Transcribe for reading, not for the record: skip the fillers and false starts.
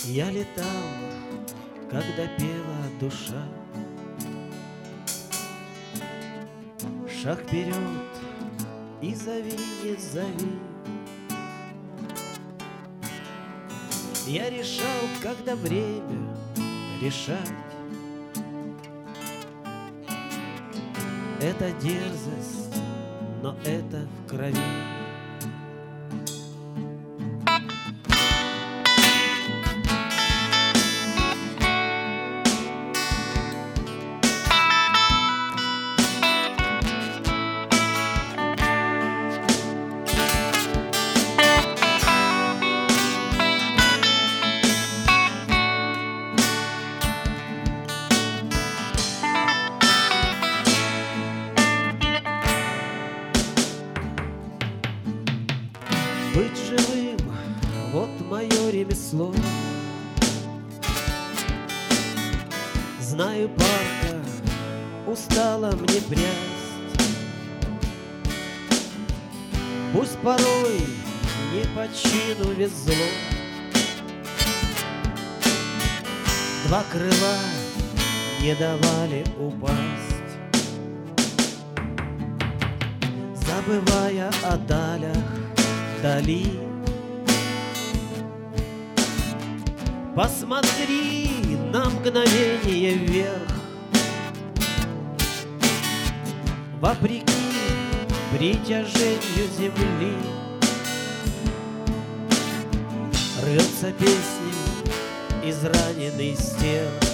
Я летал, когда пела душа. Шаг вперед и зови, не зови. Я решал, когда время решать. Это дерзость, но это в крови. Быть живым — вот мое ремесло. Знаю, парка устала мне прясть. Пусть порой не по чину везло. Два крыла не давали упасть, забывая о далях вдали. Посмотри на мгновение вверх. Вопреки притяжению земли рвется песней израненный стержень.